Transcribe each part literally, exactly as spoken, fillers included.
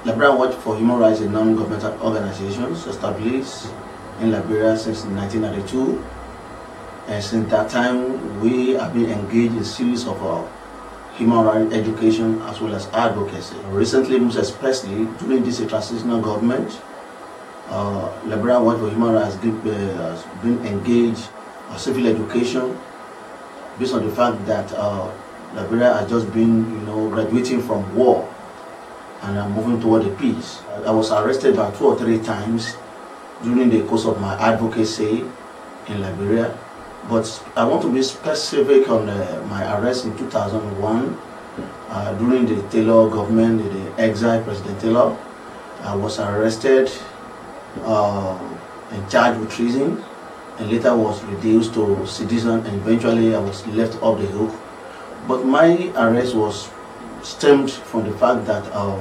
Liberia Watch for Human Rights, a non-governmental organization established in Liberia since nineteen ninety-two, and since that time we have been engaged in a series of uh, human rights education as well as advocacy. Recently, most especially during this transitional government, uh, Liberia Watch for Human Rights has been engaged in civil education based on the fact that uh, Liberia has just been, you know, graduating from war and I'm moving toward the peace. I was arrested by two or three times during the course of my advocacy in Liberia, but I want to be specific on uh, my arrest in two thousand one uh, during the Taylor government, the exiled President Taylor. I was arrested uh, and charged with treason, and later was reduced to sedition, and eventually I was left off the hook. But my arrest was stemmed from the fact that uh,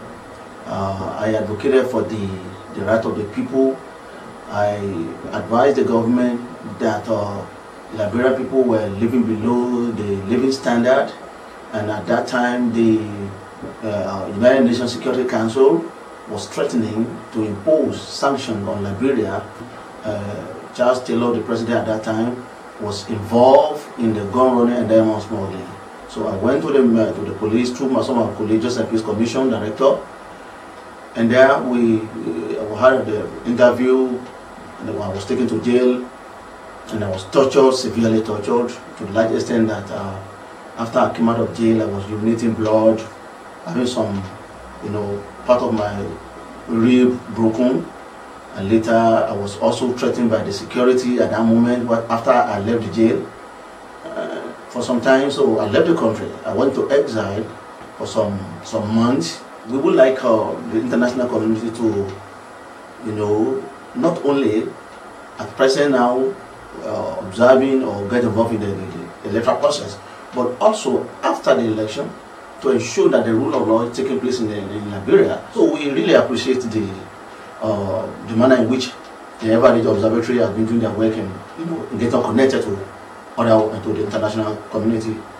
uh, I advocated for the, the right of the people. I advised the government that uh, Liberian people were living below the living standard, and at that time the uh, United Nations Security Council was threatening to impose sanctions on Liberia. Uh, Charles Taylor, the president at that time, was involved in the gun running and diamond smuggling. So I went to the, uh, to the police through my, some of my colleagues, Justice and Peace Commission director, and there we, uh, we had the interview, and I was taken to jail, and I was tortured, severely tortured, to the large extent that uh, after I came out of jail, I was urinating blood, having some, you know, part of my rib broken, and later I was also threatened by the security at that moment after I left the jail. For some time, so I left the country. I went to exile for some some months. We would like uh, the international community to, you know, not only at present now uh, observing or get involved in the, the electoral process, but also after the election to ensure that the rule of law is taking place in, the, in Liberia. So we really appreciate the uh, the manner in which the Everage Observatory has been doing their work and, you know, getting connected to other to the international community.